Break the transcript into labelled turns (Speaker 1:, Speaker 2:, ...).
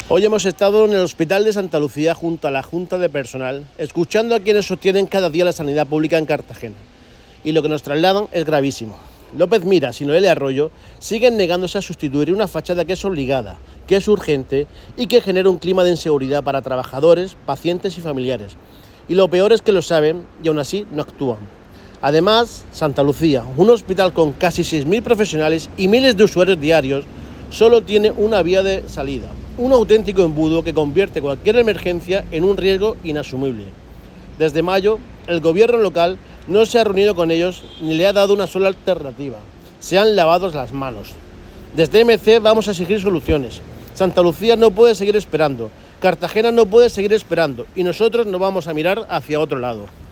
Speaker 1: Hoy hemos estado en el Hospital de Santa Lucía junto a la Junta de Personal, escuchando a quienes sostienen cada día la sanidad pública en Cartagena. Y lo que nos trasladan es gravísimo. López Miras y Noelia Arroyo siguen negándose a sustituir una fachada que es obligada, que es urgente y que genera un clima de inseguridad para trabajadores, pacientes y familiares. Y lo peor es que lo saben y aún así no actúan. Además, Santa Lucía, un hospital con casi 6.000 profesionales y miles de usuarios diarios, solo tiene una vía de salida, un auténtico embudo que convierte cualquier emergencia en un riesgo inasumible. Desde mayo, el gobierno local no se ha reunido con ellos ni le ha dado una sola alternativa. Se han lavado las manos. Desde MC vamos a exigir soluciones. Santa Lucía no puede seguir esperando, Cartagena no puede seguir esperando y nosotros no vamos a mirar hacia otro lado.